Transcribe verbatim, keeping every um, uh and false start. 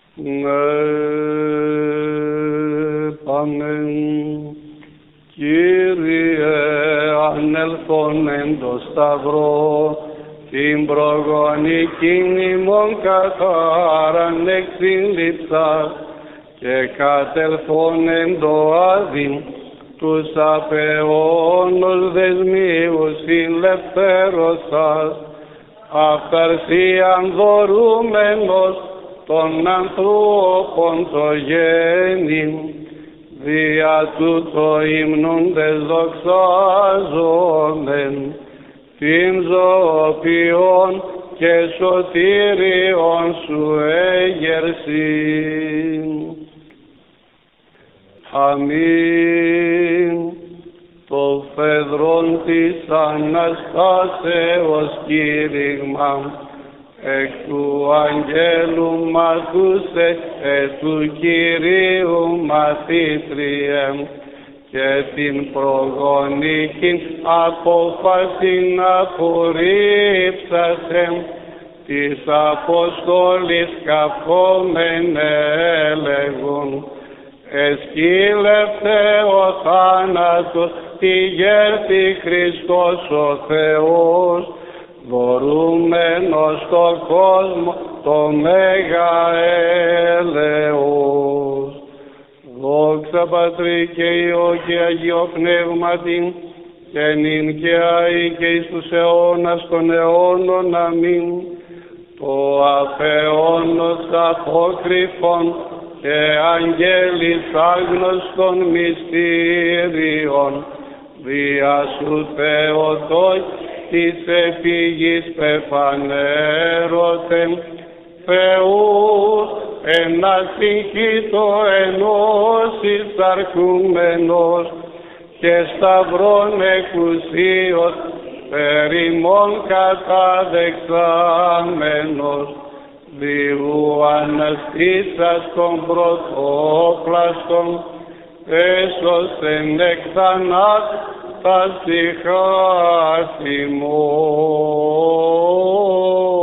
Παμε, Κύριε, ανελθόν εν το σταυρό, την προγονικήν ημών καθάραν εξήλυψας, και κατελθόν εν το άδειν, τους απεώνους δεσμίους ελευθέρωσας, αυταρσίαν δωρούμενος των ανθρώπων το γέννην, δια τούτο υμνούντες δοξάζομεν, την ζωοποιών και σωτήριον σου έγερσιν. Αμήν. Το φεδρόν της Αναστάσεως κήρυγμα, εκ του Αγγέλου μαθούσε, εκ του Κυρίου μαθήτριε, και την προγονικήν απόφασιν απορρίψασεν, της Αποστόλης καυχόμεν έλεγουν, εσκύλευτε ο θάνατος, τη γέρτη Χριστός ο Θεός, δωρούμενος στον κόσμο το μέγα έλεος. Δόξα Πατρί και Υιό και Αγίο Πνεύματι, και νυν και αεί και εις τους αιώνας των αιώνων. Αμήν. Το αφαιώνος απόκρυφον και αγγέλης άγνωστων μυστήριων, δια σου Θεοτόκ της εφηγής πεφανέρωθεν, Θεούς εν ασυγχύτω ενώσεις αρκούμενος, και σταυρών εκουσίως περιμών καταδεξάμενος, διού αναστήσας των πρωτόπλαστων, έσωσεν εκ θανάτου τα ψυχάς ημών.